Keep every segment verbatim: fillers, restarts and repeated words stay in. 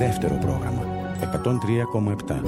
δεύτερο πρόγραμμα, εκατόν τρία κόμμα επτά.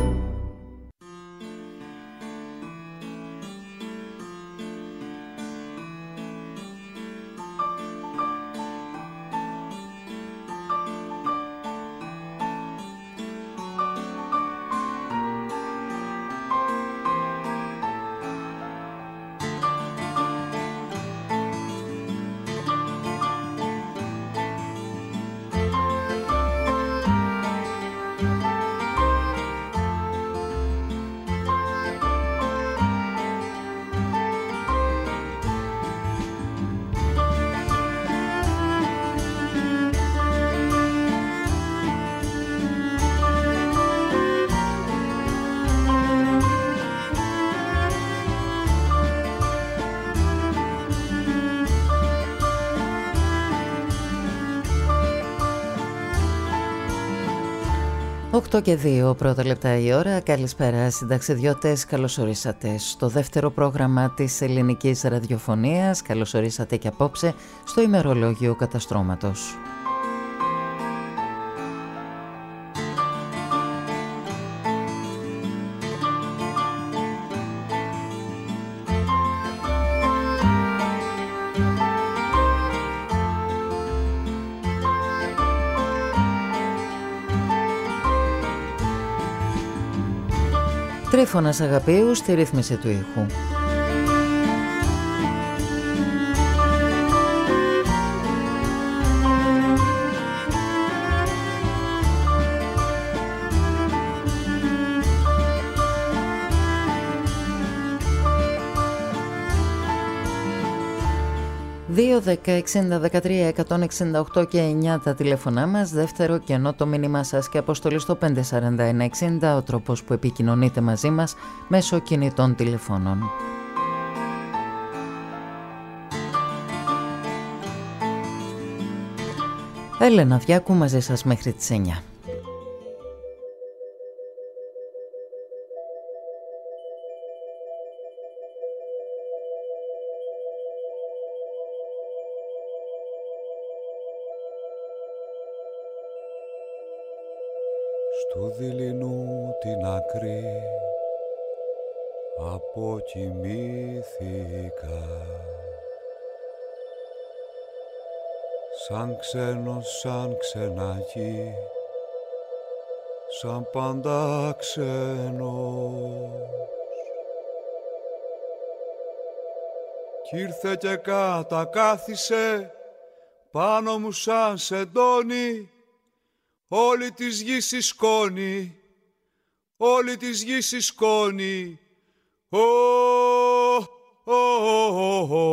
οκτώ και δύο πρώτα λεπτά η ώρα. Καλησπέρα συνταξιδιώτες, καλώς ορίσατε στο δεύτερο πρόγραμμα της ελληνικής ραδιοφωνίας. Καλώς ορίσατε και απόψε στο ημερολόγιο καταστρώματος. Τρίφωνας Αγαπίου στη ρύθμιση του ήχου. δύο, δέκα, εξήντα, δεκατρία, εκατόν εξήντα οκτώ και εννιά τα τηλέφωνά μας. Δεύτερο κενό το μήνυμά σας και αποστολή στο πέντε σαράντα ένα εξήντα, ο τρόπος που επικοινωνείτε μαζί μας μέσω κινητών τηλεφώνων. Έλενα Διάκου μαζί σας μέχρι τις εννιά. Του δειλινού την άκρη αποκοιμήθηκα, σαν ξένος, σαν ξενάκι, σαν πάντα ξένος. Κι ήρθε και κατακάθισε πάνω μου σαν σεντόνι, όλη της γης η σκόνη, όλη της γης η σκόνη. Ω, ω, ω, ω.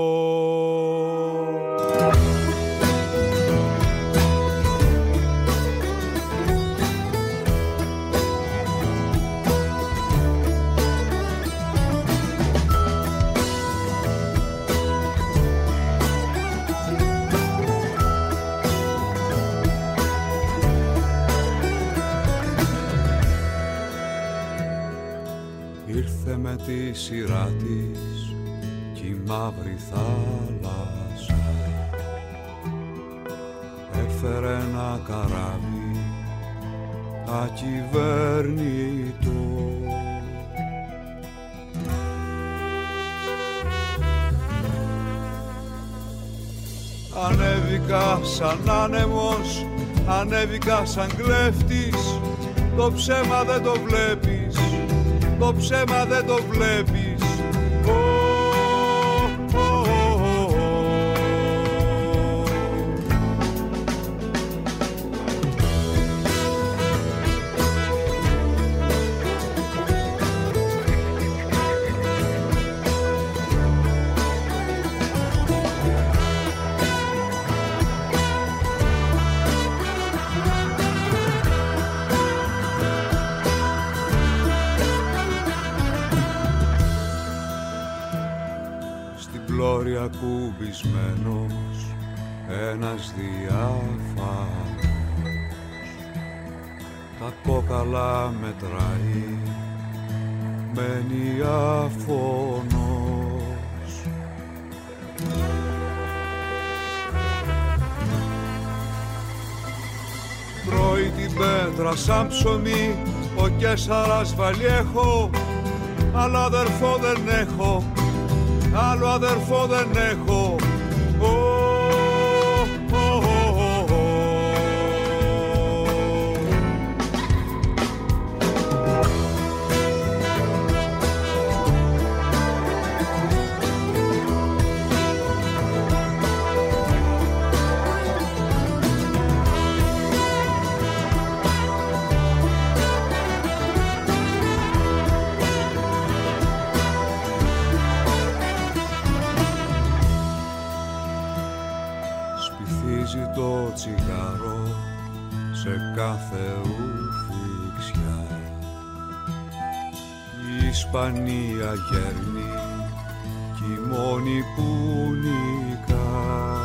Ήρθε με τη σειρά της κι η μαύρη θάλασσα, έφερε ένα καράβι ακυβέρνητο. Ανέβηκα σαν άνεμος, ανέβηκα σαν κλέφτης, το ψέμα δεν το βλέπεις, το ψέμα δεν το βλέπεις. Oh, oh, oh, oh. Πλώρια κουμπισμένος ένας διάφανος, τα κόκαλα μετράει, μένει αφωνός. Τρώει την πέτρα σαν ψωμί, ο Κέσαρας Βαλιέχο. Άλλο αδερφό δεν έχω, άλλο αδερφό δεν έχω. Oh, oh, oh, oh, oh. Το τσιγάρο σε κάθε ουφιξιά. Η Ισπανία γέρνει κι η μόνη που νικά.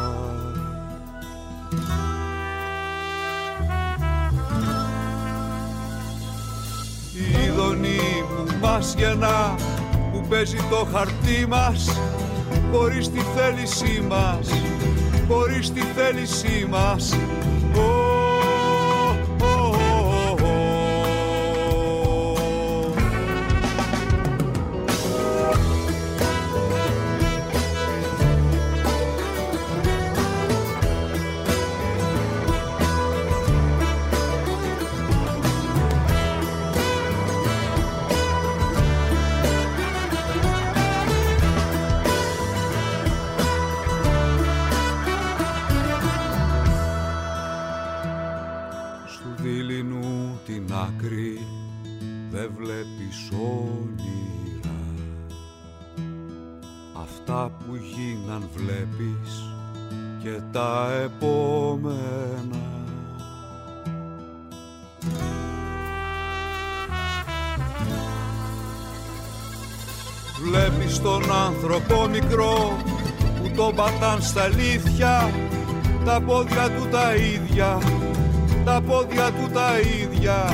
Η ειδονή που μας γεννά, που παίζει το χαρτί μας χωρίς τη θέλησή μας, χωρίς τη θέλησή μας. Oh, oh, oh, oh. Δεν βλέπεις όνειρα, αυτά που γίναν βλέπεις και τα επόμενα. Βλέπεις τον άνθρωπο μικρό που τον πατάν στα αλήθεια, τα πόδια του τα ίδια, τα πόδια του τα ίδια.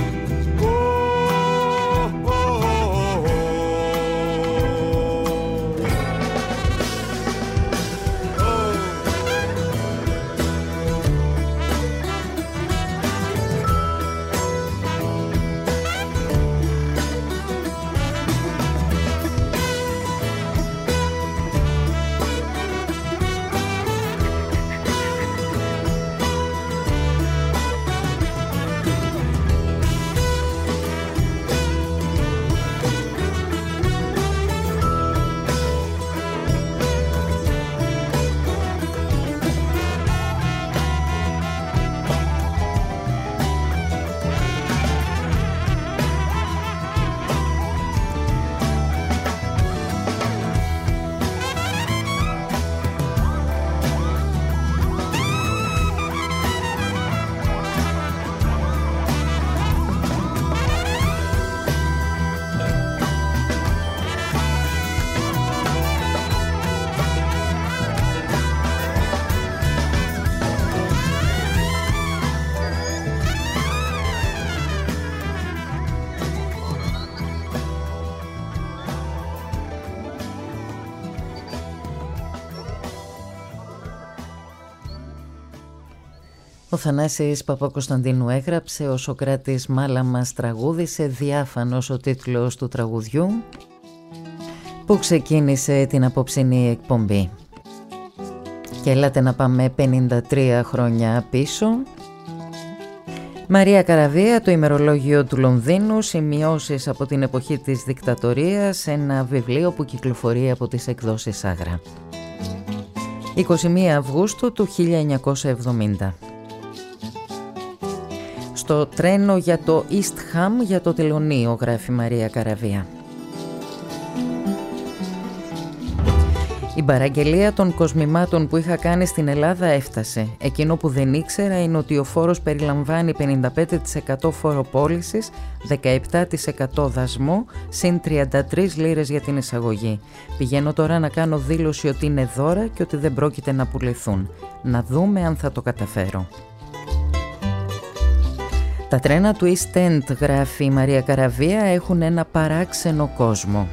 Ο Θανάσης Παπακοσταντίνου έγραψε, ο Σωκράτης Μάλαμας τραγούδισε, διάφανος ο τίτλος του τραγουδιού που ξεκίνησε την απόψινή εκπομπή. Και έλατε να πάμε πενήντα τρία χρόνια πίσω. Μαρία Καραβία, το ημερολόγιο του Λονδίνου, σημειώσεις από την εποχή της δικτατορίας, ένα βιβλίο που κυκλοφορεί από τις εκδόσεις Άγρα. εικοστή πρώτη Αυγούστου του χίλια εννιακόσια εβδομήντα. Στο τρένο για το East Ham για το τελωνείο, γράφει Μαρία Καραβία. Η παραγγελία των κοσμημάτων που είχα κάνει στην Ελλάδα έφτασε. Εκείνο που δεν ήξερα είναι ότι ο φόρος περιλαμβάνει πενήντα πέντε τοις εκατό φόρο πώλησης, δεκαεπτά τοις εκατό δασμό, συν τριάντα τρεις λίρες για την εισαγωγή. Πηγαίνω τώρα να κάνω δήλωση ότι είναι δώρα και ότι δεν πρόκειται να πουληθούν. Να δούμε αν θα το καταφέρω. Τα τρένα του East End, γράφει η Μαρία Καραβία, έχουν ένα παράξενο κόσμο.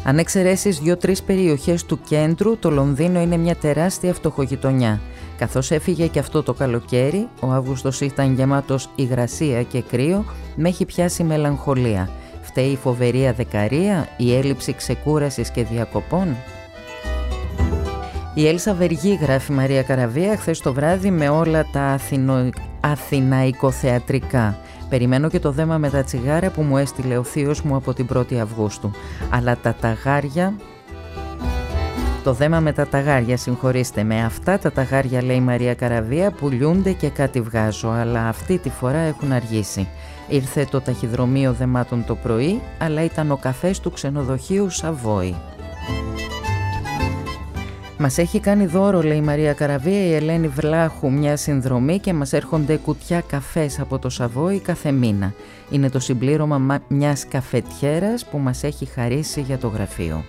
Αν εξαιρέσεις δύο-τρεις περιοχές του κέντρου, το Λονδίνο είναι μια τεράστια φτωχογειτονιά. Καθώς έφυγε και αυτό το καλοκαίρι, ο Αύγουστος ήταν γεμάτος υγρασία και κρύο, με έχει πιάσει μελαγχολία. Φταίει η φοβερή αδεκαρία, η έλλειψη ξεκούρασης και διακοπών? Η Έλσα Βεργή, γράφει Μαρία Καραβία, χθες το βράδυ με όλα τα αθηνο... αθηναϊκοθεατρικά. Περιμένω και το δέμα με τα τσιγάρα που μου έστειλε ο θείος μου από την πρώτη Αυγούστου. Αλλά τα ταγάρια... Το δέμα με τα ταγάρια, συγχωρήστε με, αυτά τα ταγάρια, λέει η Μαρία Καραβία, πουλιούνται και κάτι βγάζω, αλλά αυτή τη φορά έχουν αργήσει. Ήρθε το ταχυδρομείο δεμάτων το πρωί, αλλά ήταν ο καφές του ξενοδοχείου Σαβόη. Μας έχει κάνει δώρο, λέει η Μαρία Καραβία, η Ελένη Βλάχου μια συνδρομή και μας έρχονται κουτιά καφές από το Σαβόη κάθε μήνα. Είναι το συμπλήρωμα μιας καφετιέρας που μας έχει χαρίσει για το γραφείο.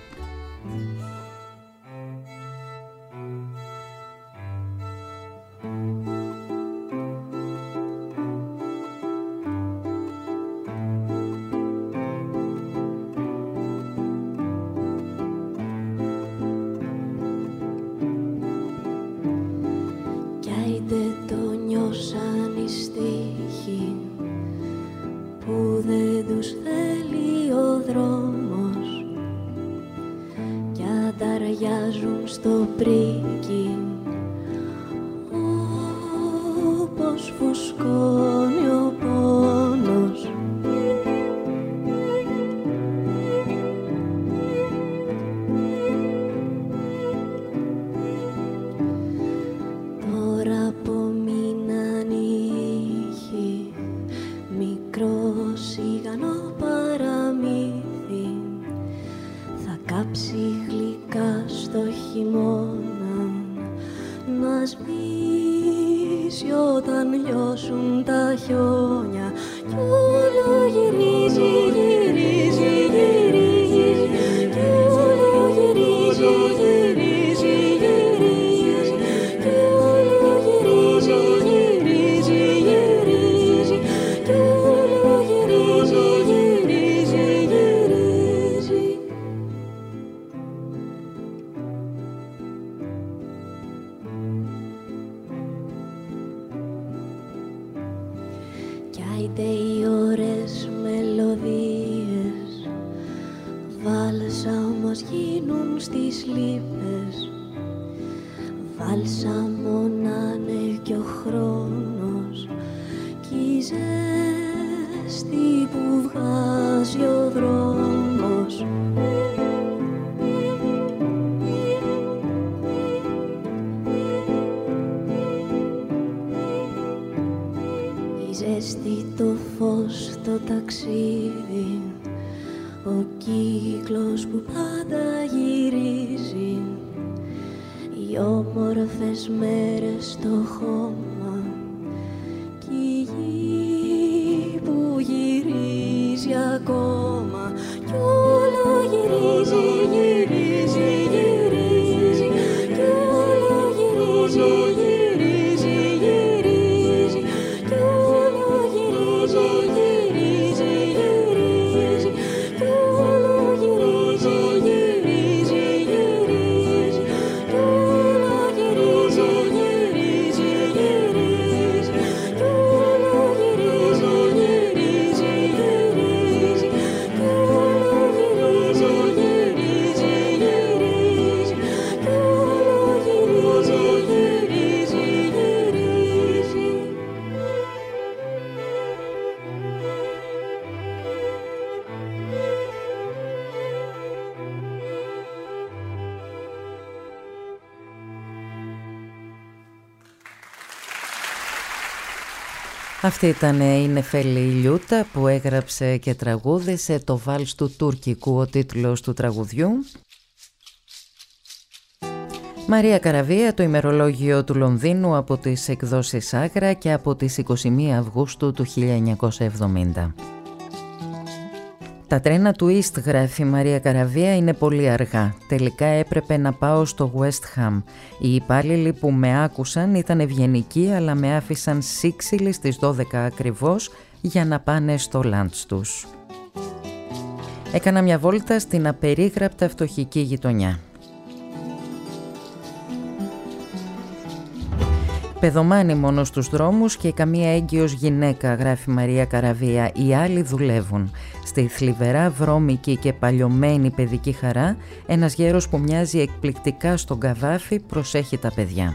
Αυτή ήταν η Νεφέλη Λιούτα που έγραψε και τραγούδισε το βάλς του τουρκικού, ο τίτλος του τραγουδιού. Μαρία Καραβία, το ημερολόγιο του Λονδίνου από τις εκδόσεις Άγρα και από τις είκοσι μία Αυγούστου του χίλια εννιακόσια εβδομήντα. Τα τρένα του East, γράφει Μαρία Καραβία, είναι πολύ αργά. Τελικά έπρεπε να πάω στο West Ham. Οι υπάλληλοι που με άκουσαν ήταν ευγενικοί, αλλά με άφησαν σύξυλοι στις δώδεκα ακριβώς για να πάνε στο lunch τους. Έκανα μια βόλτα στην απερίγραπτα φτωχική γειτονιά. Παιδομάνοι μόνο στους δρόμους και καμία έγκυος γυναίκα, γράφει Μαρία Καραβία. Οι άλλοι δουλεύουν. Στη θλιβερά βρώμικη και παλιωμένη παιδική χαρά, ένας γέρος που μοιάζει εκπληκτικά στον Καβάφη προσέχει τα παιδιά.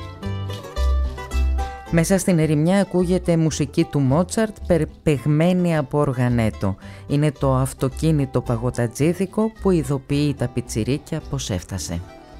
Μέσα στην ερημιά ακούγεται μουσική του Μότσαρτ περπεγμένη από οργανέτο. Είναι το αυτοκίνητο παγωτατζίδικο που ειδοποιεί τα πιτσιρίκια πως έφτασε.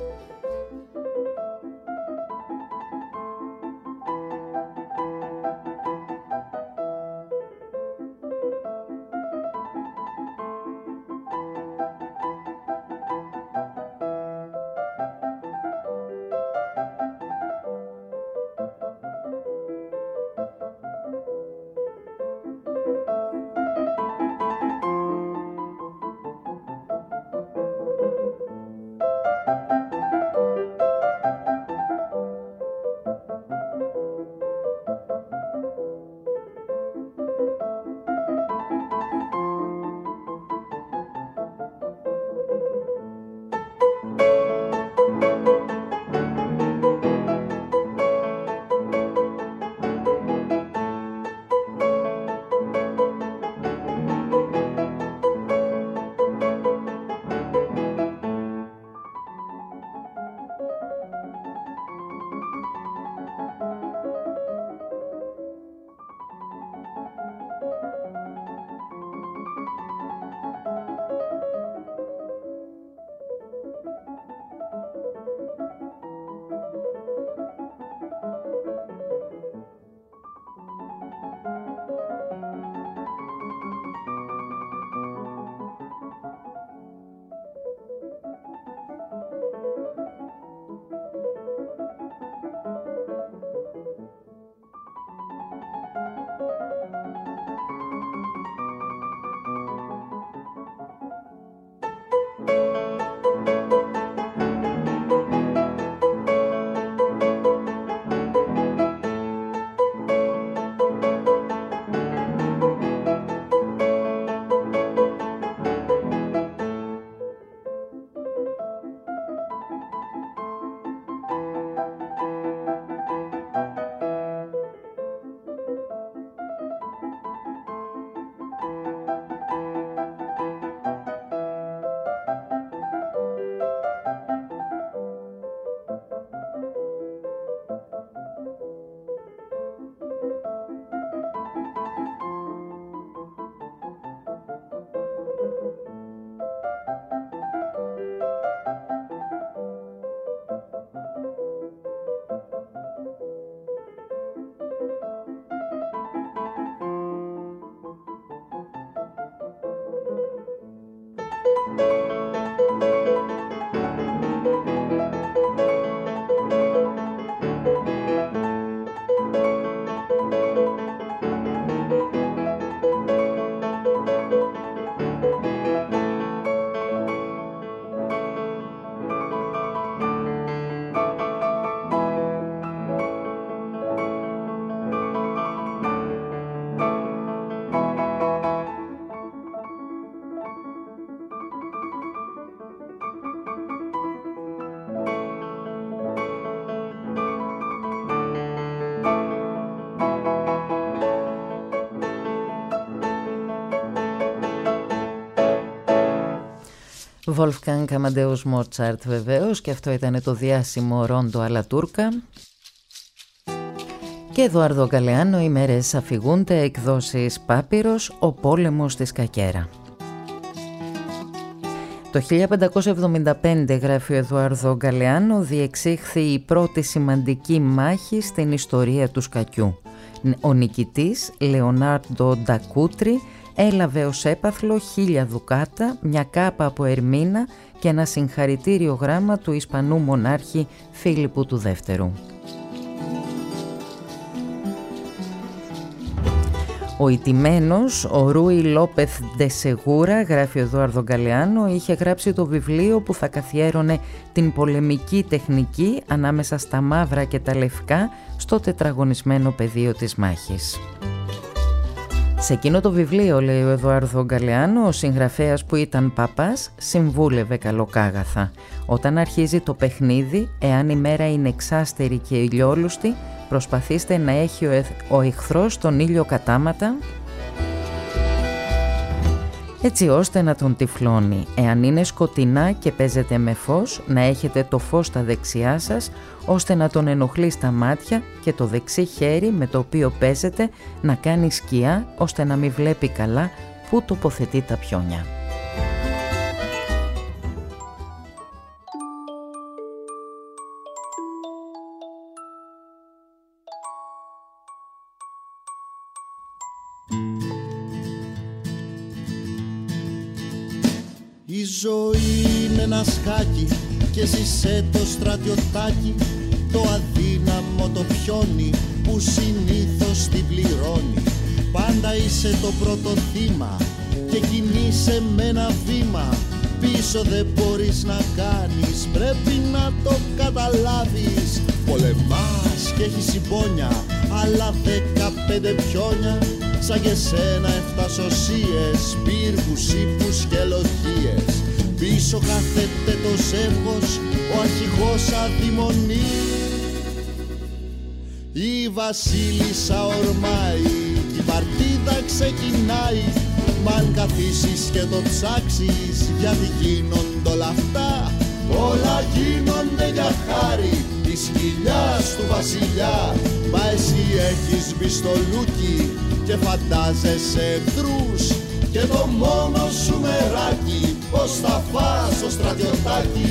Wolfgang Amadeus Mozart βεβαίως, και αυτό ήταν το διάσημο Ρόντο alla Turca. Και Εδουάρδο Γκαλεάνο, οι μέρες αφηγούνται, εκδόσεις Πάπυρος, ο πόλεμος στη Σκακέρα. Το χίλια πεντακόσια εβδομήντα πέντε, γράφει ο Εδουάρδο Γκαλεάνο, διεξήχθη η πρώτη σημαντική μάχη στην ιστορία του σκακιού. Ο νικητής, Λεωνάρντο Ντακούτρι, έλαβε ως έπαθλο χίλια δουκάτα, μια κάπα από ερμήνα και ένα συγχαρητήριο γράμμα του Ισπανού μονάρχη Φίλιππου του Δεύτερου. Ο ηττημένος, ο Ρούι Λόπεθ ντε Σεγούρα, γράφει ο Εδουάρδο Γκαλεάνο, είχε γράψει το βιβλίο που θα καθιέρωνε την πολεμική τεχνική ανάμεσα στα μαύρα και τα λευκά στο τετραγωνισμένο πεδίο της μάχης. Σε εκείνο το βιβλίο, λέει ο Εδουάρδο Γκαλεάνο, ο συγγραφέας που ήταν παπάς συμβούλευε καλοκάγαθα. Όταν αρχίζει το παιχνίδι, εάν η μέρα είναι εξάστερη και ηλιόλουστη, προσπαθήστε να έχει ο, εχ... ο εχθρός τον ήλιο κατάματα, έτσι ώστε να τον τυφλώνει. Εάν είναι σκοτεινά και παίζετε με φως, να έχετε το φως στα δεξιά σας, ώστε να τον ενοχλεί στα μάτια και το δεξί χέρι με το οποίο παίζετε να κάνει σκιά, ώστε να μην βλέπει καλά που τοποθετεί τα πιόνια. Η ζωή είναι ένα σκάκι και ζήσε το στρατιωτάκι, το αδύναμο το πιόνι που συνήθως την πληρώνει. Πάντα είσαι το πρώτο θύμα και κινείσαι με ένα βήμα, πίσω δεν μπορείς να κάνεις, πρέπει να το καταλάβεις. Πολεμάς και έχεις συμπόνια, άλλα δεκαπέντε πιόνια, σαν και σένα εφτασωσίες, πύργους, ύπους και λοχίες. Πίσω κάθεται το ζεύγος, ο αρχηγός αδειμονεί. Η βασίλισσα ορμάει, η παρτίδα ξεκινάει. Μ' αν καθίσεις και το ψάξεις, γιατί γίνονται όλα αυτά, όλα γίνονται για χάρη της κοιλιάς του βασιλιά. Μα εσύ έχεις μπει στο λούκι και φαντάζεσαι εχθρούς, και το μόνο σου μεράκι πως θα φας το στρατιωτάκι.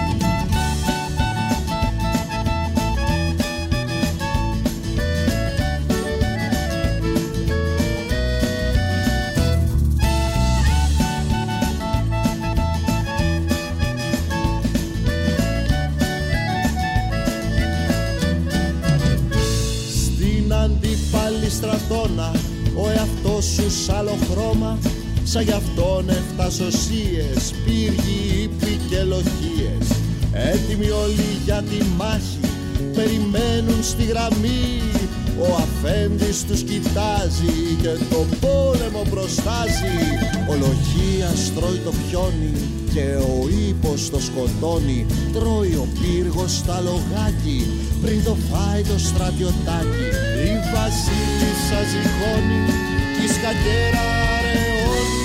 Στην αντίπαλη στρατόνα ο εαυτός σου σ' άλλο χρώμα, σαν γι' αυτόν εφτασωσίες, πύργοι, ύποι και λοχίες. Έτοιμοι όλοι για τη μάχη, περιμένουν στη γραμμή. Ο αφέντης τους κοιτάζει και το πόλεμο προστάζει. Ο λοχίας τρώει το πιόνι και ο ύπος το σκοτώνει. Τρώει ο πύργος στα λογάκι πριν το φάει το στρατιωτάκι. Η βασίλισσα ζυγώνει κι η σκακέρα αραιώνει.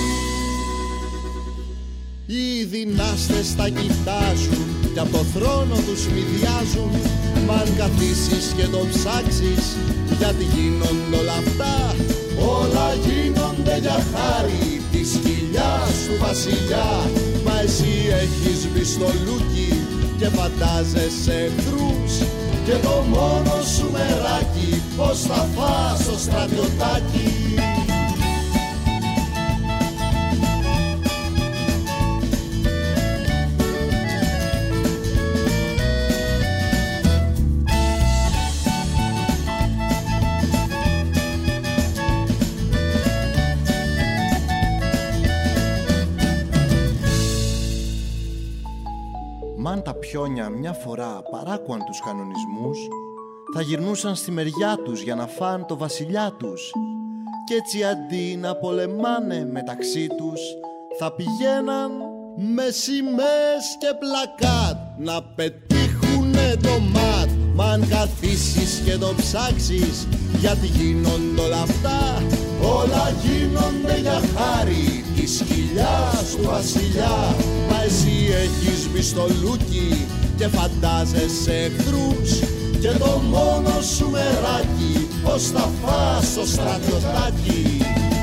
Οι δυνάστες τα κοιτάζουν κι απ' το θρόνο τους μηδιάζουν. Μ' αν καθίσεις και το ψάξεις, γιατί γίνονται όλα αυτά, όλα γίνονται για χάρη της κοιλιάς του βασιλιά. Μα εσύ έχεις μπει στο λούκι και φαντάζεσαι εχθρούς, και το μόνο σου μεράκι πως θα φας το στρατιωτάκι. Μαν τα πιόνια μια φορά παράκουαν τους κανονισμούς, θα γυρνούσαν στη μεριά τους για να φάν το βασιλιά τους. Κι έτσι αντί να πολεμάνε μεταξύ τους, θα πηγαίναν με σημαίες και πλακάτ να πετύχουνε το ματ. Μ' αν καθίσεις και το ψάξεις, γιατί γίνονται όλα αυτά, όλα γίνονται για χάρη της κοιλιάς του βασιλιά. Μα εσύ έχεις μπει στο λούκι και φαντάζεσαι εχθρούς, και το μόνο σου μεράκι πως θα φας το στρατιωτάκι.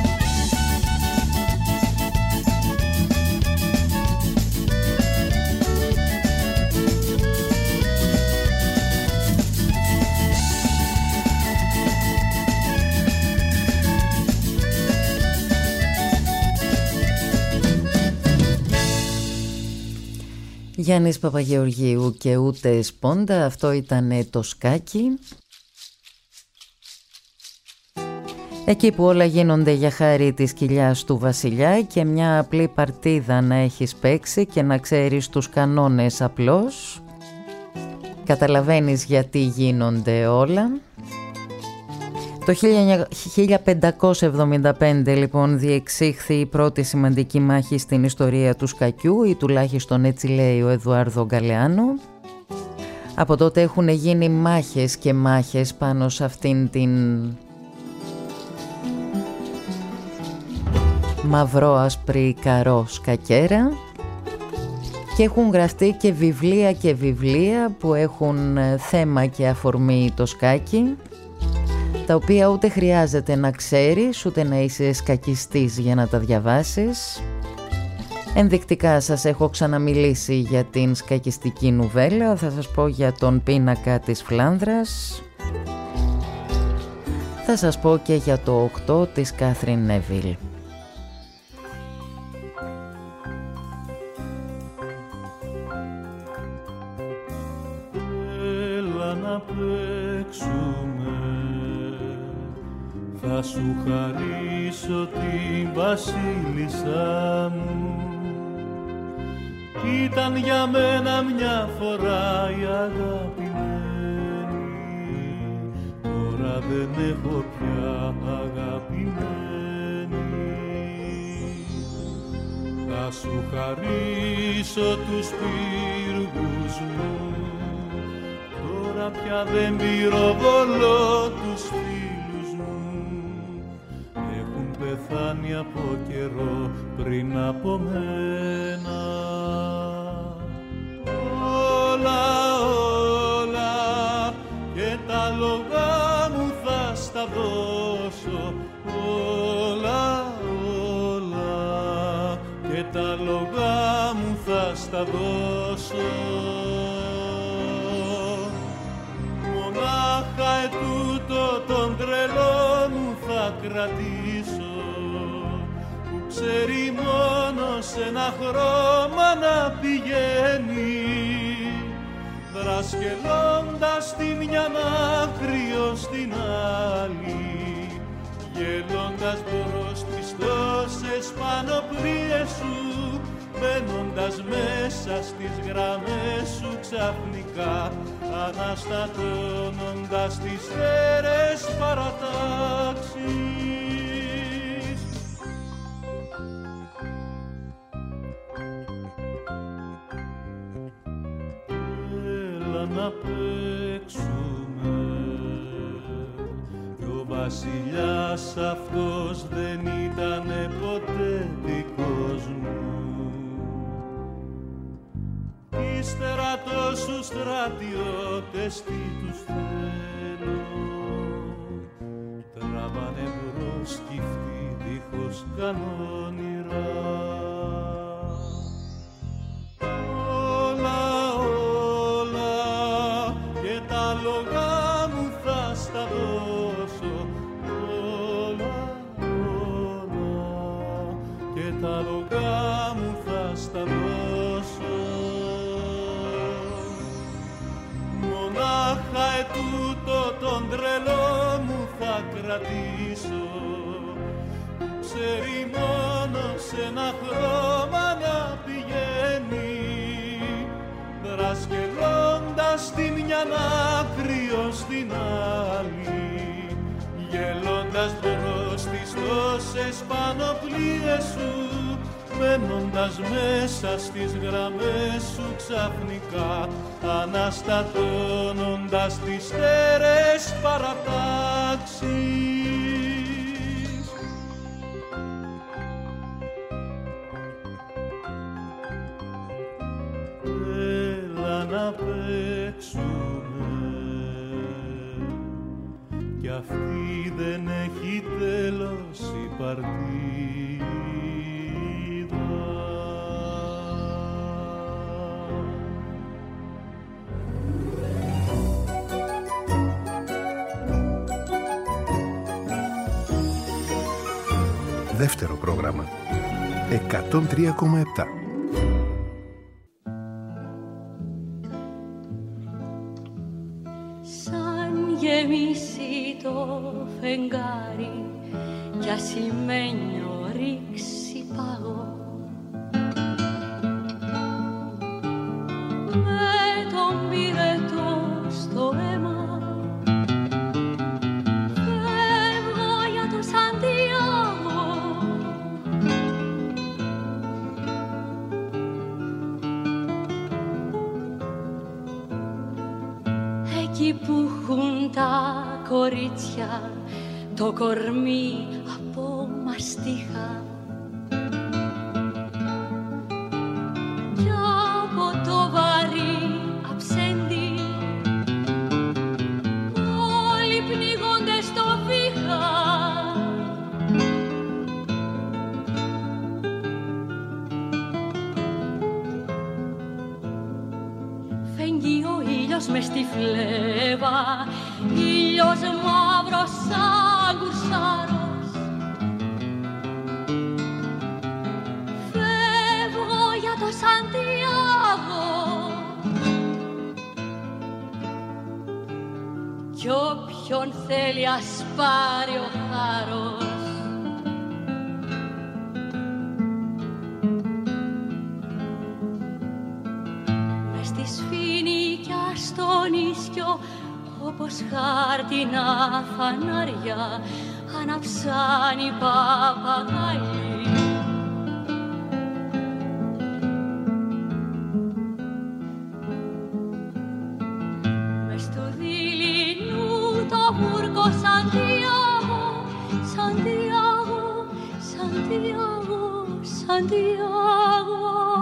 Γιάννης Παπαγεωργίου και ούτε σπόντα, αυτό ήταν το σκάκι. Εκεί που όλα γίνονται για χάρη της κοιλιάς του βασιλιά και μια απλή παρτίδα να έχεις παίξει και να ξέρεις τους κανόνες απλώς. Καταλαβαίνεις γιατί γίνονται όλα. Το χίλια πεντακόσια εβδομήντα πέντε λοιπόν διεξήχθη η πρώτη σημαντική μάχη στην ιστορία του σκακιού, ή τουλάχιστον έτσι λέει ο Εδουάρδο Γκαλεάνο. Από τότε έχουν γίνει μάχες και μάχες πάνω σε αυτήν την μαυρό-άσπρη καρό σκακέρα και έχουν γραφτεί και βιβλία και βιβλία που έχουν θέμα και αφορμή το σκάκι, τα οποία ούτε χρειάζεται να ξέρεις ούτε να είσαι σκακιστής για να τα διαβάσεις. Ενδεικτικά σας έχω ξαναμιλήσει για την σκακιστική νουβέλα, θα σας πω για τον πίνακα της Φλάνδρας, θα σας πω και για το οκτώ της Κάθριν Νέβιλ. Έλα να παίξουμε, θα σου χαρίσω την βασίλισσά μου. Ήταν για μένα μια φορά η αγαπημένη, τώρα δεν έχω πια αγαπημένη. Θα σου χαρίσω τους πύργους μου, τώρα πια δεν πυροβολώ τους φίλους μου. Έχουν πεθάνει από καιρό πριν από μένα. Όλα, όλα και τα λογά μου θα στα δώσω. Όλα, όλα και τα λογά μου θα στα δώσω. Μονάχα ετούτο τον τρελό μου θα κρατήσω, που ξέρει μόνο σε ένα χρώμα να πηγαίνει, δρασκελώντας τη μια άκρη ως την άλλη, γελώντας μπρος τις τόσες πανοπλίες σου, μπαίνοντας μέσα στις γραμμές σου ξαφνικά, αναστατώνοντας τις φέρες παρατάξεις. Έλα να παίξουμε, κι ο βασιλιάς αυτός δεν ήτανε ποτέ δικός μου. Ύστερα τόσους στρατιώτες τι τους θέλω, τραβάνε μπρος κι αυτοί δίχως κανόνιρα. Όλα, όλα και τα λογά μου θα στα δώσω. Όλα, όλα και τα λογά μου θα στα δώσω. Μονάχα ετούτο τον τρελό μου θα κρατήσω, που ξέρει μόνο σε ένα χρώμα να πηγαίνει, δρασκελώντας τη μια άκρη ως την άλλη, γελώντας μπρος τις τόσες πανοπλίες σου, μπαίνοντας μέσα στις γραμμές σου ξαφνικά, αναστατώνοντας τις στέρες παρατάξεις. Έλα να παίξουμε, κι αυτή δεν έχει τέλος η παρτίδα. Δεύτερο πρόγραμμα εκατόν τρία κόμμα επτά. Σαν γεμίσει το φεγγάρι κι ασημένιο ρίξει παγό, με τον πυρετό στο αίμα εκεί που έχουν τα κορίτσια το κορμί από μαστίχα κι από το βαρύ αψέντη όλοι πνίγονται στο βήχα. Φεγγεί ο ήλιος μες στη φλέβα, ήλιος μαύρος σαν κουρσάρος. Φεύγω για το Σαντιάγο κι όποιον θέλει ας πάρει ο χάρος. Μες στη σφήνη κι στον ίσκιο όπως χάρτινα φανάρια αναψάν οι παπαγάλοι. Μες του δειλινού το βούρκο Σαντιάγο, Σαντιάγο, Σαντιάγο, Σαντιάγο.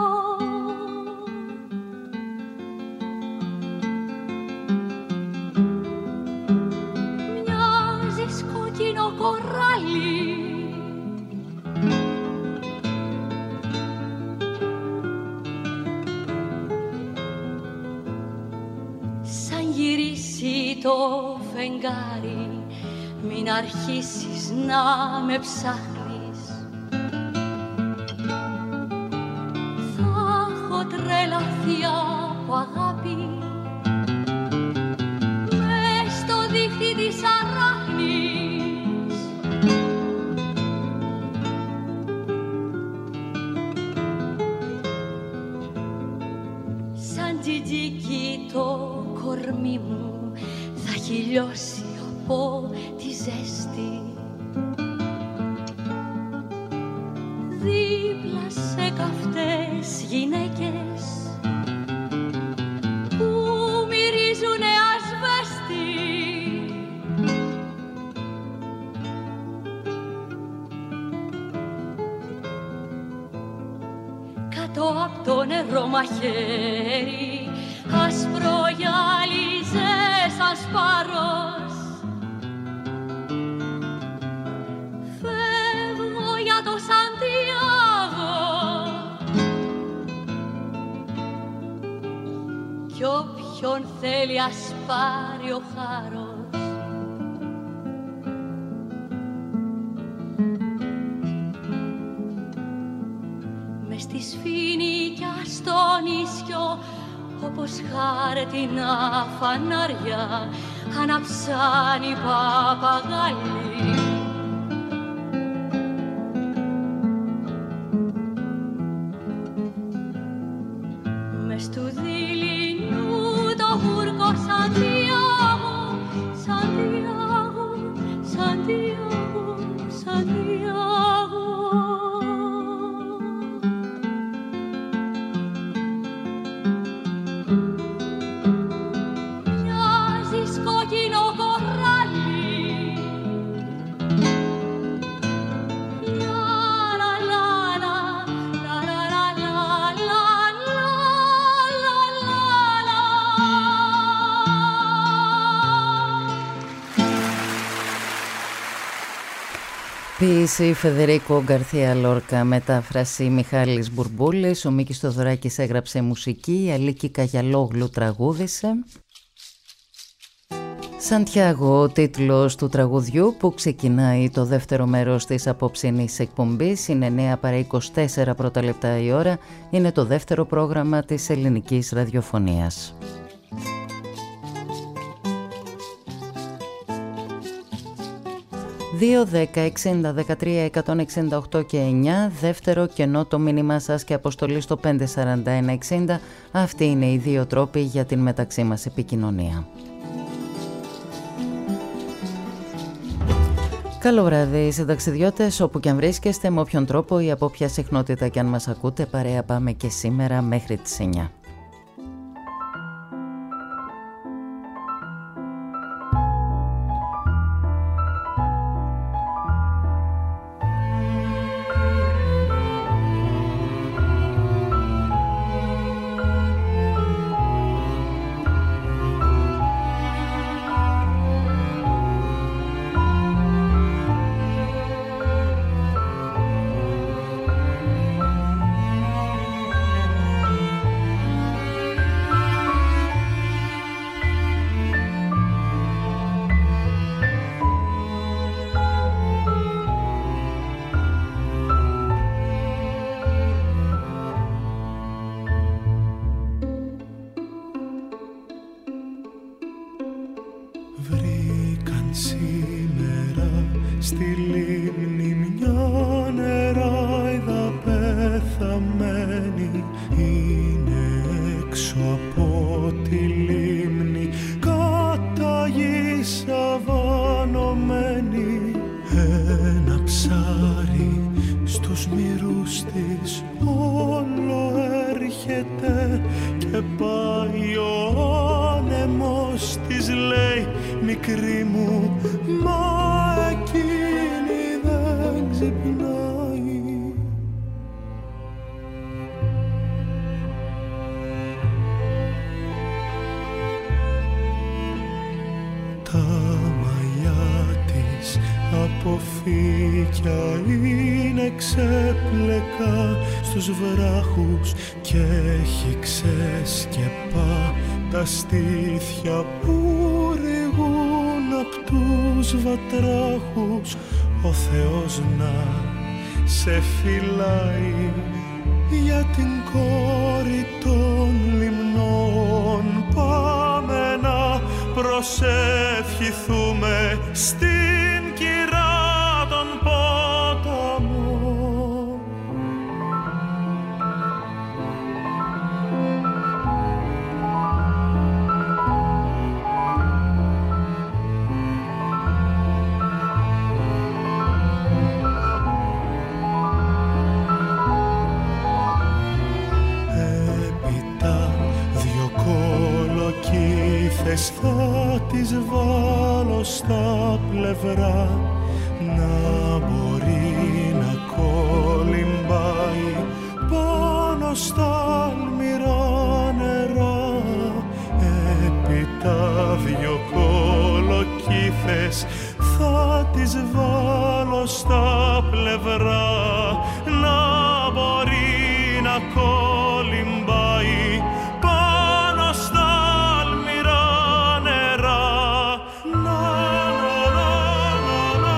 Σαν γυρίσει το φεγγάρι μην αρχίσεις να με ψάχνεις. Θα έχω τρελαθεί από αγάπη μες στο δίχτυ της αράχνης. Σαν τζιτζίκι το κορμί μου θα χυλιώσει από τη ζέστη. Δίπλα σε καυτές γυναίκες που μυρίζουνε ασβέστη. Κάτω απ' το νερό μαχαίρι άσπρο γυάλιζε σαν σπάρος. Φεύγω για το Σαντιάγο κι όποιον θέλει ας πάρει ο χάρος. Μες στη σφήνη κι στον ίσκιο όπως χάρτινα φανάρια αναψάν οι παπαγάλοι. Μες του δειλινού το βούρκο Σαντιάγο, Σαντιάγο, Σαντιάγο, Σαντιάγο. Ποίηση Φεδερίκο Γκαρθία Λόρκα, μετάφραση Μιχάλης Μπουρμπούλης, ο Μίκης Θοδωράκης έγραψε μουσική, η Αλίκη Καγιαλόγλου τραγούδισε. Σαντιάγο, ο τίτλος του τραγουδιού που ξεκινάει το δεύτερο μέρος της απόψινής εκπομπής, είναι εννέα παρά είκοσι τέσσερα πρώτα λεπτά η ώρα, είναι το δεύτερο πρόγραμμα της ελληνικής ραδιοφωνίας. δύο δέκα εξήντα δεκατρία εκατόν εξήντα οκτώ και εννιά, δεύτερο κενό το μήνυμά σας και αποστολή στο πέντε σαράντα ένα εξήντα. Αυτοί είναι οι δύο τρόποι για την μεταξύ μας επικοινωνία. Καλό βράδυ συνταξιδιώτες, όπου και αν βρίσκεστε, με όποιον τρόπο ή από ποια συχνότητα και αν μας ακούτε, παρέα πάμε και σήμερα μέχρι τις εννιά. βρήκαν σήμερα στη λίμνη μια νεράιδα πεθαμένη. Είναι έξω από τη λίμνη κατά γη σαβανωμένη. Ένα ψάρι στους μυρούς της όλο έρχεται και πάει ο άνεμος της, λέει μικρή μου, μα εκείνη δεν ξυπνάει. Τα μαλλιά της από φύκια είναι ξέπλεκα στους βράχους και έχει ξεσκεπά τα στήθια που ρηγούν απ' τους βατράχους. Ο Θεός να σε φυλάει για την κόρη των λιμνών. Πάμε να προσευχηθούμε στην κυρά των ποταμών. Έπειτα δυο κολοκύθες θα τις βάλω στα πλευρά, να μπορεί να κολυμπάει πάνω στα αλμυρά νερά. Έπειτα δυο κολοκύθες θα τις βάλω στα πλευρά, να μπορεί να κολυμπάει πάνω στα αλμυρά νερά. Να, να, να, να, να,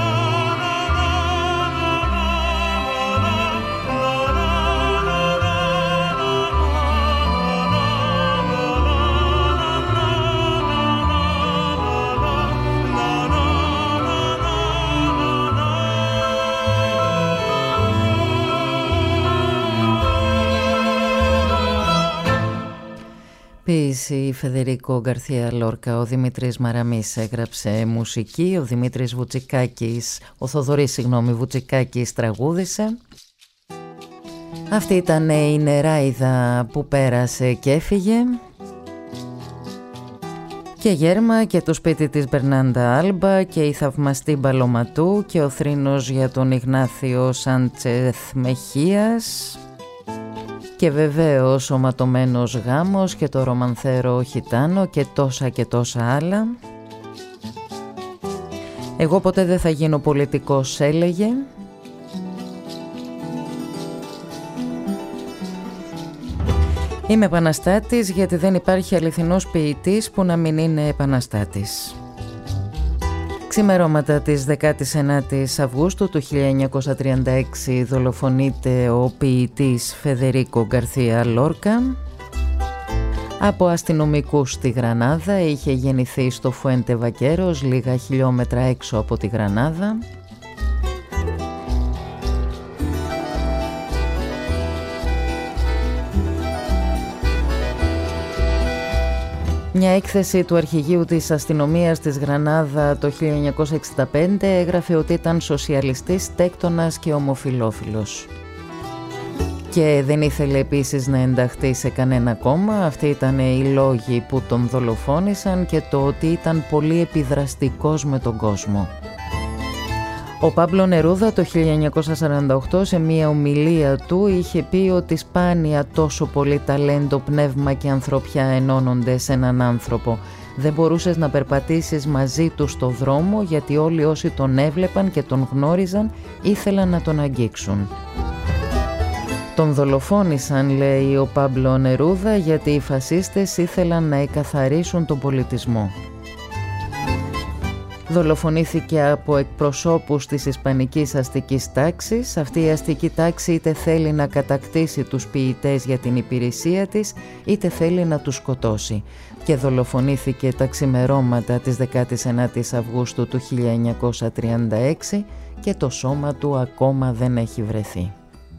Ποίηση Φεδερίκο Γκαρθία Λόρκα. Ο Δημήτρης Μαραμής έγραψε μουσική, ο Δημήτρης Βουτσικάκης, ο Θοδωρής συγγνώμη Βουτσικάκης τραγούδισε. Αυτή ήταν η νεράιδα που πέρασε και έφυγε. Και γέρμα και το σπίτι της Μπερνάντα Άλμπα και η θαυμαστή Μπαλωματού και ο θρήνος για τον Ιγνάθιο Σάντσεθ Μεχίας. Και βεβαίως ο ματωμένος γάμος και το ρομανθέρο χιτάνο και τόσα και τόσα άλλα. Εγώ ποτέ δεν θα γίνω πολιτικός, έλεγε. Είμαι επαναστάτης γιατί δεν υπάρχει αληθινός ποιητής που να μην είναι επαναστάτης. Ξημερώματα της δεκάτης ενάτης Αυγούστου του χίλια εννιακόσια τριάντα έξι δολοφονείται ο ποιητής Φεδερίκο Γκαρθία Λόρκα. Από αστυνομικούς στη Γρανάδα, είχε γεννηθεί στο Φουέντε Βακέρος, λίγα χιλιόμετρα έξω από τη Γρανάδα. Μια έκθεση του αρχηγείου της αστυνομίας της Γρανάδα το χίλια εννιακόσια εξήντα πέντε έγραφε ότι ήταν σοσιαλιστής, τέκτονας και ομοφιλόφιλος. Και δεν ήθελε επίσης να ενταχθεί σε κανένα κόμμα. Αυτοί ήταν οι λόγοι που τον δολοφόνησαν και το ότι ήταν πολύ επιδραστικός με τον κόσμο. Ο Πάμπλο Νερούδα το χίλια εννιακόσια σαράντα οκτώ σε μία ομιλία του είχε πει ότι σπάνια τόσο πολύ ταλέντο, πνεύμα και ανθρωπιά ενώνονται σε έναν άνθρωπο. Δεν μπορούσες να περπατήσεις μαζί του στο δρόμο γιατί όλοι όσοι τον έβλεπαν και τον γνώριζαν ήθελαν να τον αγγίξουν. Τον δολοφόνησαν, λέει ο Πάμπλο Νερούδα, γιατί οι φασίστες ήθελαν να εκαθαρίσουν τον πολιτισμό. Δολοφονήθηκε από εκπροσώπους της Ισπανικής αστικής τάξης. Αυτή η αστική τάξη είτε θέλει να κατακτήσει τους ποιητές για την υπηρεσία της, είτε θέλει να τους σκοτώσει. Και δολοφονήθηκε τα ξημερώματα της δεκάτης ενάτης Αυγούστου του χίλια εννιακόσια τριάντα έξι και το σώμα του ακόμα δεν έχει βρεθεί.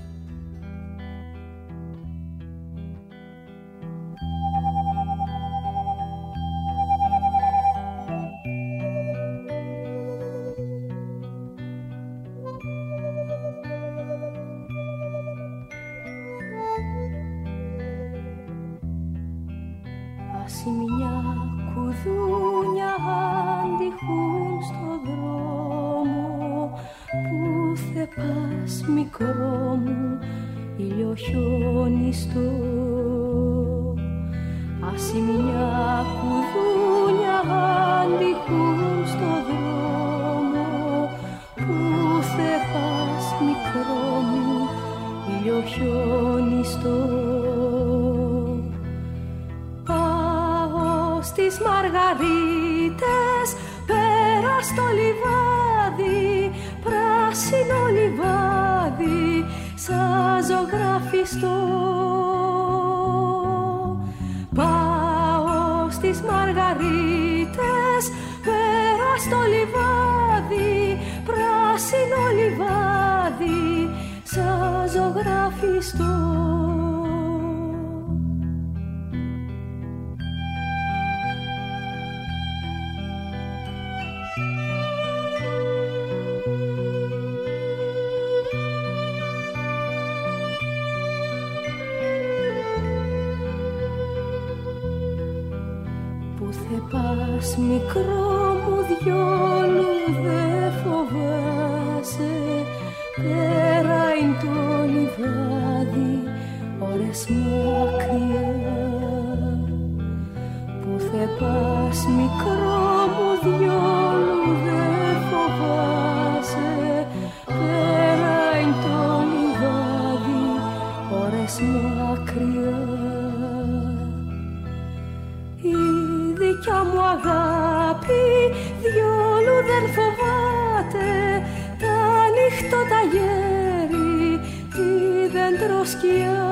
Μικρό μου διόλου δε φοβάσαι, πέρα είναι το λιβάδι, ώρες μακριά. Που θε πας μικρό μου διόλου δε φοβάσαι, πέρα είναι το λιβάδι, ώρες μακριά. Δικιά μου αγάπη διόλου δεν φοβάται, τα νύχτο τα γέρι τη δεντροσκιά.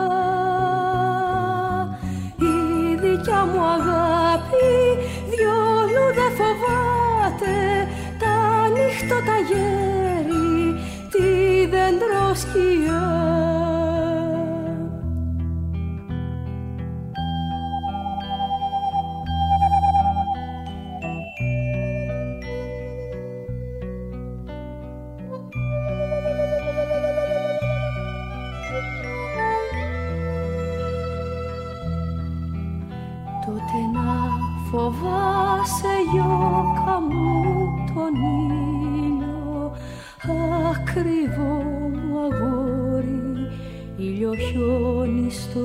Η δικιά μου αγάπη διόλου δεν φοβάται, τα νύχτο τα γέρι τη δεντροσκιά. Φοβάσαι γιώκα μου τον ήλιο, ακριβό μου αγόρι, ήλιο χιονιστό.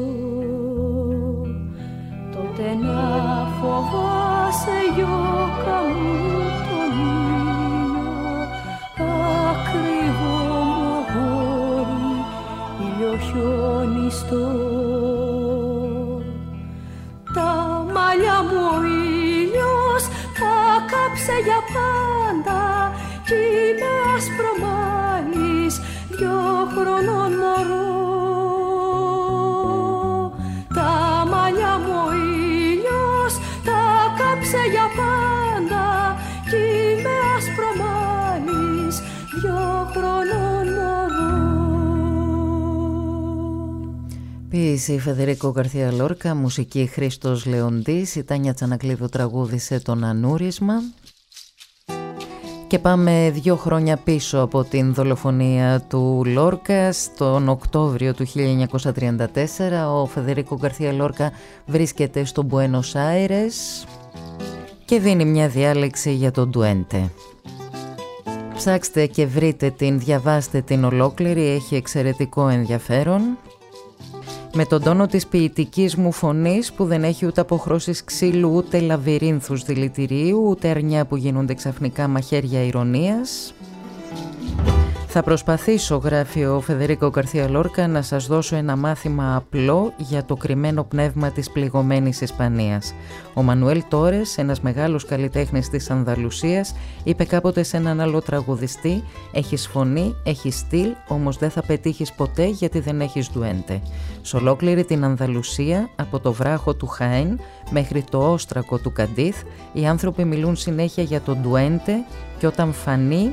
Τότε να φοβάσαι γιώκα μου τον ήλιο, ακριβό μου αγόρι, ήλιο χιονιστό. Τα μαλλιά μου ο ήλιος τα κάψε για πάντα κι είμαι άσπρο μάλις δυο χρονών μωρό. Τα μαλλιά μου ο ήλιος τα κάψε για πάντα κι είμαι άσπρο μάλις δυο χρονών μωρό. Ποίηση Φεδερίκο Γκαρθία Λόρκα, μουσική Χρήστος Λεοντής, η Τάνια Τσανακλείδου τραγούδισε τον Ανούρισμα. Και πάμε δύο χρόνια πίσω από την δολοφονία του Λόρκα. Τον Οκτώβριο του χίλια εννιακόσια τριάντα τέσσερα ο Φεδερίκο Γκαρθία Λόρκα βρίσκεται στο Μπουένος Άιρες και δίνει μια διάλεξη για τον Ντουέντε. Ψάξτε και βρείτε την, διαβάστε την ολόκληρη, έχει εξαιρετικό ενδιαφέρον. Με τον τόνο της ποιητικής μου φωνής που δεν έχει ούτε αποχρώσεις ξύλου, ούτε λαβυρίνθους δηλητηρίου, ούτε αρνιά που γίνονται ξαφνικά μαχαίρια ηρωνίας. Θα προσπαθήσω, γράφει ο Φεδερίκο Γκαρθία Λόρκα, να σας δώσω ένα μάθημα απλό για το κρυμμένο πνεύμα της πληγωμένης Ισπανίας. Ο Μανουέλ Τόρες, ένας μεγάλος καλλιτέχνης της Ανδαλουσίας, είπε κάποτε σε έναν άλλο τραγουδιστή: «Έχεις φωνή, έχεις στυλ, όμως δεν θα πετύχεις ποτέ γιατί δεν έχεις ντουέντε». Σε ολόκληρη την Ανδαλουσία, από το βράχο του Χάιν μέχρι το όστρακο του Καντίθ, οι άνθρωποι μιλούν συνέχεια για το ντουέντε και όταν φανεί,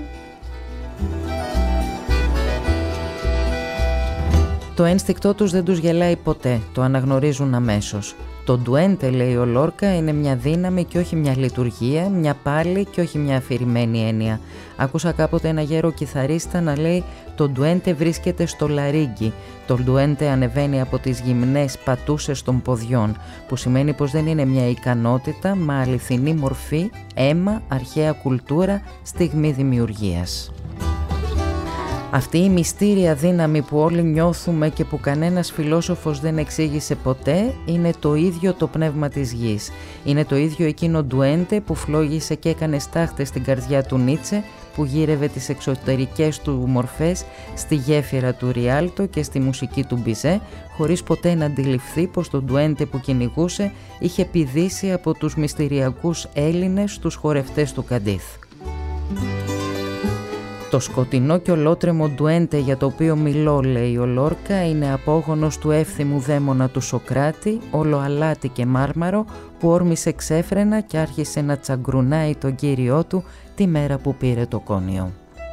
το ένστικτό τους δεν τους γελάει ποτέ, το αναγνωρίζουν αμέσως. Το ντουέντε, λέει ο Λόρκα, είναι μια δύναμη και όχι μια λειτουργία, μια πάλη και όχι μια αφηρημένη έννοια. Άκουσα κάποτε ένα γέρο κιθαρίστα να λέει: «Το ντουέντε βρίσκεται στο λαρίγκι». Το ντουέντε ανεβαίνει από τις γυμνές πατούσες των ποδιών, που σημαίνει πως δεν είναι μια ικανότητα, μα αληθινή μορφή, αίμα, αρχαία κουλτούρα, στιγμή δημιουργίας. Αυτή η μυστήρια δύναμη που όλοι νιώθουμε και που κανένας φιλόσοφος δεν εξήγησε ποτέ είναι το ίδιο το πνεύμα της γης. Είναι το ίδιο εκείνο ντουέντε που φλόγησε και έκανε στάχτες στην καρδιά του Νίτσε, που γύρευε τις εξωτερικές του μορφές στη γέφυρα του Ριάλτο και στη μουσική του Μπιζέ, χωρίς ποτέ να αντιληφθεί πως το ντουέντε που κυνηγούσε είχε πηδήσει από τους μυστηριακούς Έλληνες τους χορευτές του Καντίθ. Το σκοτεινό και ολότρεμο ντουέντε για το οποίο μιλώ, λέει ο Λόρκα, είναι απόγονος του εύθυμου δαίμονα του Σοκράτη, όλο αλάτι και μάρμαρο, που όρμησε ξέφρενα και άρχισε να τσαγκρουνάει τον κύριό του τη μέρα που πήρε το κόνιο.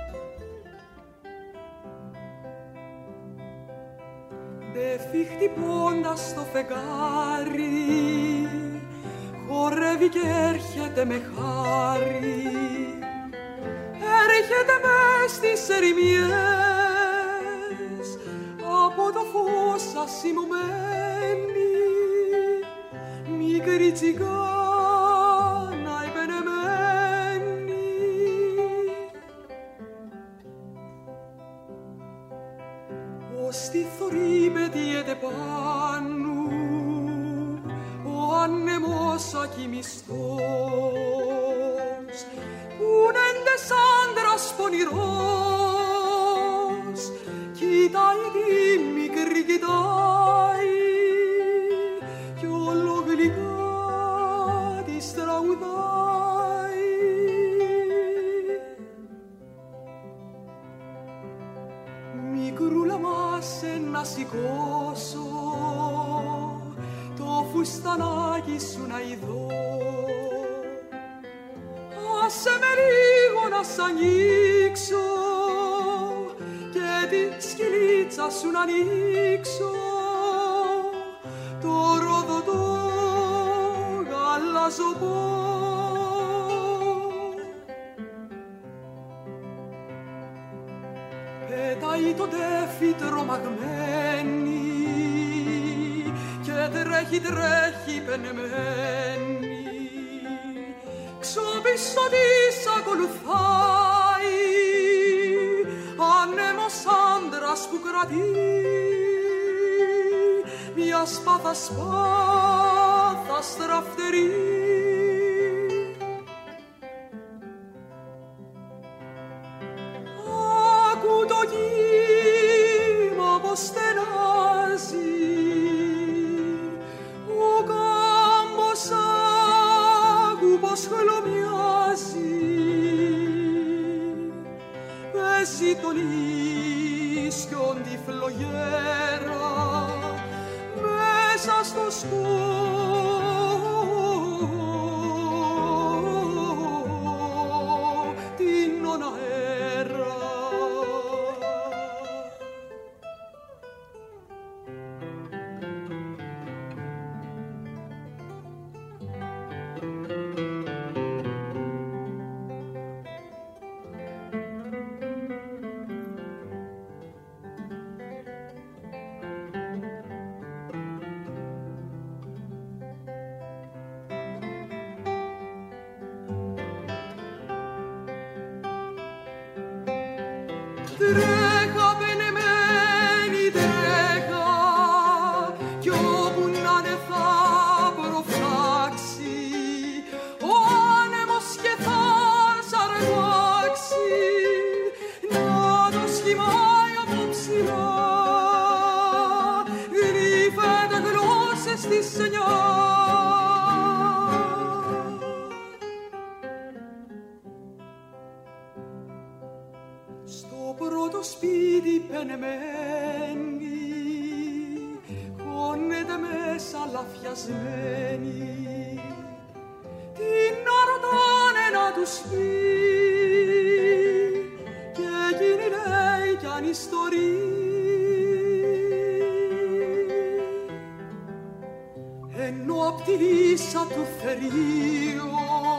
Ντεφί χτυπώντας στο φεγγάρι, χορεύει και έρχεται με χάρη. Έρχεται μες στις ερημιές από το φως ασημωμένη, μικρή τσιγάνα επενεμένη. Ως τη θωρή πετιέται πάνω ο άνεμος ακοιμιστός, πούνεντες άντρας πονηρός, κοιτάει τη μικρή, κοιτάει κι όλο γλυκά της τραγουδάει. Μικρούλα μας να σηκώσω, το φουστανάκι σου να ειδώ, άσε με λίγο να σ' ανοίξω και τη σκυλίτσα σου να ανοίξω, το ροδοτό γαλαζοπό. Πετάει το τέφι τρομαγμένη και τρέχει τρέχει πενεμένη, ξοπίσω της ακολουθάει άνεμος άντρας που κρατεί μια σπάθα σπάθα στραφτερή. Άκου το κύμα πως στενάζει, ο κάμπος άκου πως χλωμιάζει, παίζει τον ίσιον τη φλογέρα μέσα στο σκοτεινόν αέρα. Τρέχα πενεμένη τρέχα κι όπου να δε θα προφράξει ο άνεμος και θα σ' αρπάξει, να το στο σπίτι πενεμένη, χώνεται μέσα λαφιασμένη, την να ρωτάνε να τους πει, και εκείνη λέει κι αν ιστορεί. Ενώ απ' τη λύσα του θερίου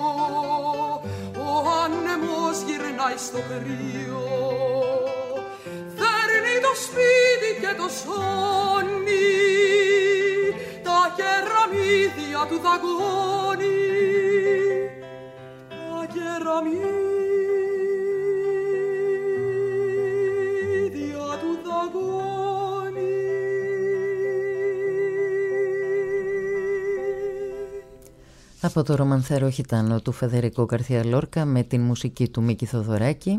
ο άνεμος γυρνάει στο κρύο, φέρνει το σπίτι και το σώνει, τα κεραμίδια του δαγκώνει, τα κεραμίδια του δαγκώνει. Από το ρομανθέρο Χιτάνο του Φεδερικό Γκαρθία Λόρκα με την μουσική του Μίκη Θοδωράκη,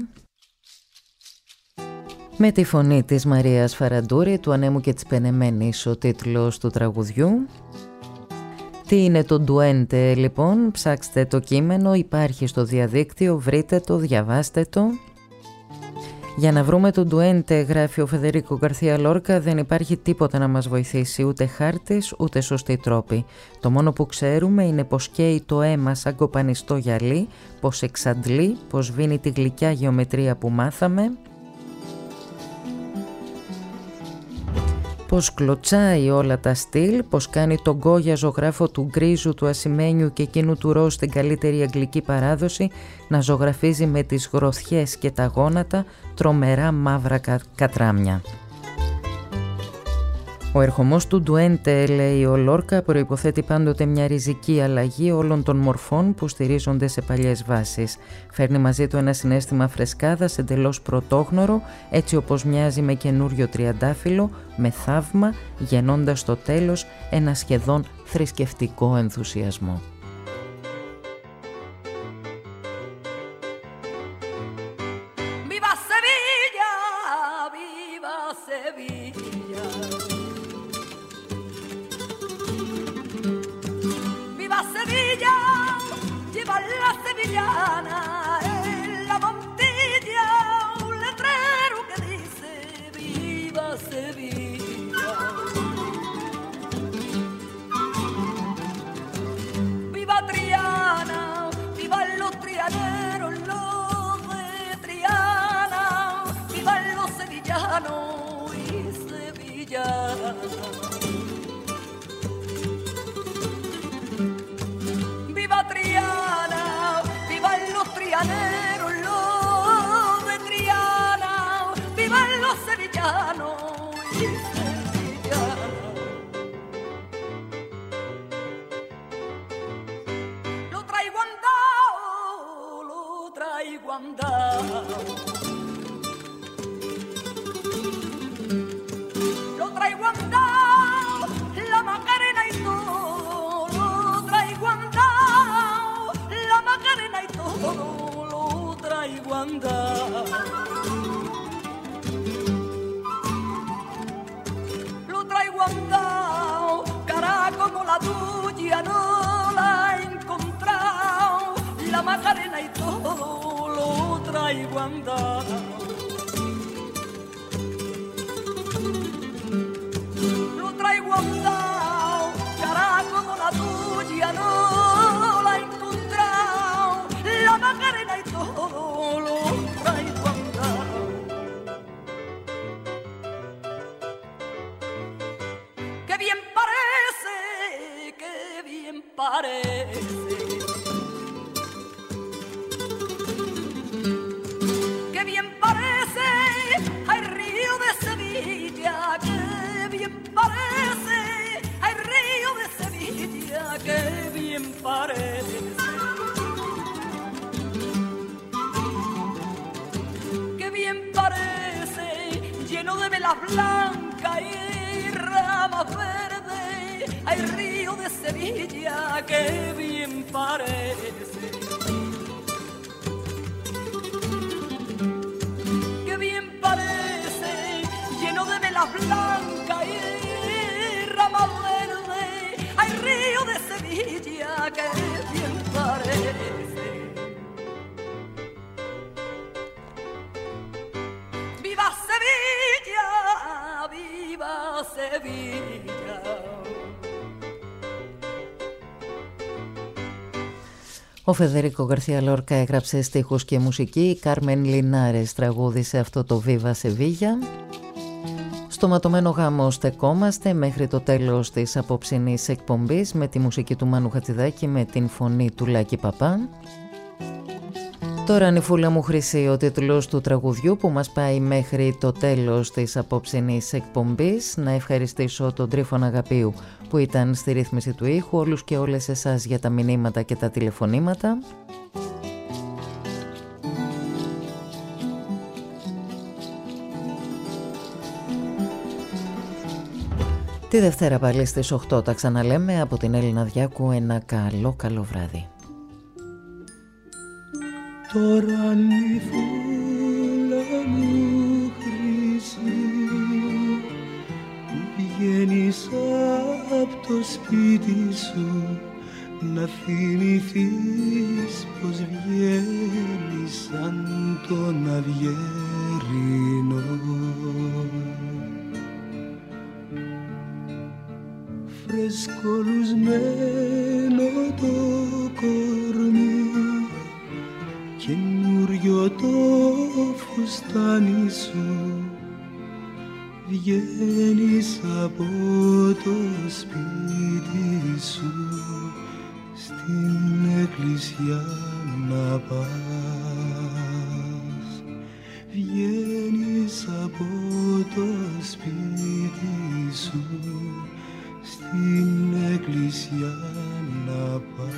με τη φωνή της Μαρίας Φαραντούρη, του Ανέμου και της Πενεμένης ο τίτλος του τραγουδιού. Τι είναι το ντουέντε λοιπόν? Ψάξτε το κείμενο, υπάρχει στο διαδίκτυο, βρείτε το, διαβάστε το. Για να βρούμε το ντουέντε, γράφει ο Φεδερίκο Γκαρθία Λόρκα, δεν υπάρχει τίποτα να μας βοηθήσει, ούτε χάρτης ούτε σωστοί τρόποι. Το μόνο που ξέρουμε είναι πως καίει το αίμα σαν κοπανιστό γυαλί, πως εξαντλεί, πως βίνει τη γλυκιά γεωμετρία που μάθαμε, πως κλωτσάει όλα τα στυλ, πως κάνει τον κόγια ζωγράφο του γκρίζου, του ασημένιου και εκείνου του ροζ στην καλύτερη αγγλική παράδοση να ζωγραφίζει με τις γροθιές και τα γόνατα τρομερά μαύρα κα... κατράμια. Ο ερχομός του ντουέντε, λέει ο Λόρκα, προϋποθέτει πάντοτε μια ριζική αλλαγή όλων των μορφών που στηρίζονται σε παλιές βάσεις. Φέρνει μαζί του ένα συναίσθημα φρεσκάδας εντελώς πρωτόγνωρο, έτσι όπως μοιάζει με καινούριο τριαντάφυλλο, με θαύμα, γεννώντας στο τέλος ένα σχεδόν θρησκευτικό ενθουσιασμό. Viva Ο Φεδερίκο Γκαρθία Λόρκα έγραψε στίχους και μουσική, η Κάρμεν Λινάρες τραγούδισε αυτό το Βίβα Σεβίγια. Στο ματωμένο γάμο στεκόμαστε μέχρι το τέλος της απόψινής εκπομπής με τη μουσική του Μάνου Χατζηδάκη, με την φωνή του Λάκη Παπά. Τώρα Νυφούλα μου Χρυσή, ο τίτλος του τραγουδιού που μας πάει μέχρι το τέλος της απόψινής εκπομπής. Να ευχαριστήσω τον Τρίφωνα Αγαπίου που ήταν στη ρύθμιση του ήχου, όλους και όλες εσάς για τα μηνύματα και τα τηλεφωνήματα. Τη Δευτέρα πάλι στις οκτώ τα ξαναλέμε. Από την Έλληνα Διάκου ένα καλό καλό βράδυ. Τώρα Νυφούλα μου χρυσή που βγαίνεις απ' το σπίτι σου, να θυμηθείς πως βγαίνεις σαν τον αυγερινό. Φρεσκολουσμένο το κορμί, καινούριο το φουστάνι σου, βγαίνεις από το σπίτι σου στην εκκλησιά να πας. Βγαίνεις από το σπίτι σου στην εκκλησιά να πας.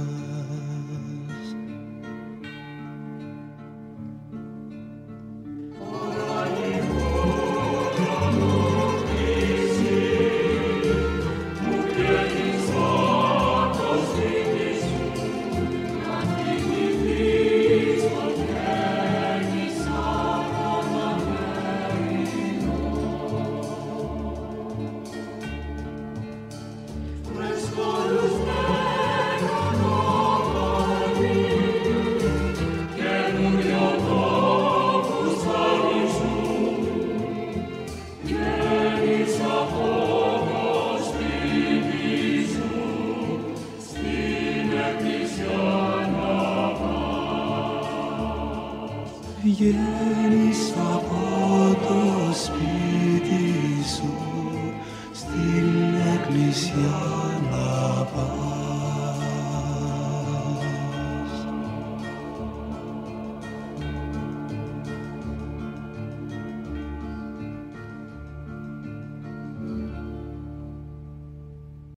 Βγαίνεις από το σπίτι σου στην εκκλησιά